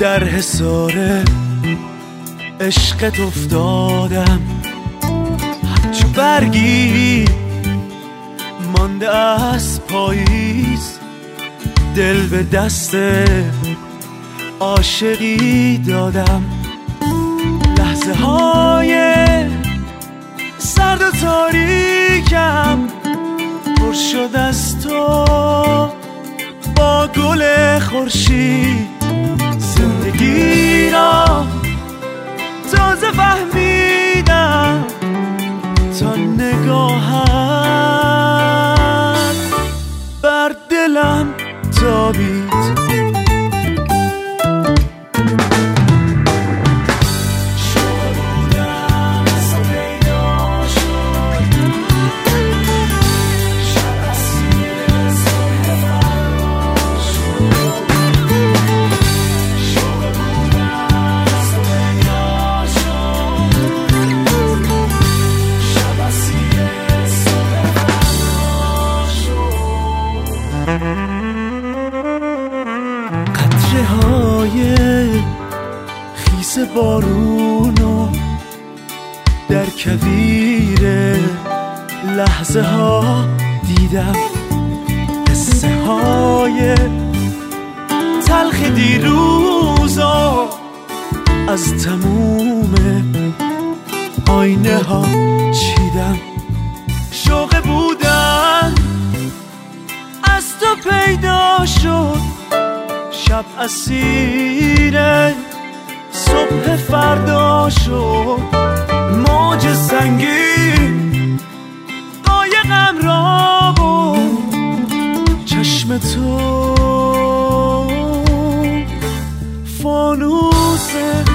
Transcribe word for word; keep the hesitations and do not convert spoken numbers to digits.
در حصار عشقت افتادم، چو برگی مانده از پاییز، دل به دست عاشقی دادم. لحظه های سرد و تاریکم پر شد از تو با گل خورشید. زندگی را تازه فهمیدم تا نگاهت بر دلم تابید. قطره های خیس بارونو در کویر لحظه ها دیدم. قصه های تلخ دیروزا از تموم آینه ها چیدم. شوق بودن از تو پیدا شد، شب اسیر صبح فردا شد. موج سنگین قایقم را بود، چشم تو فانوس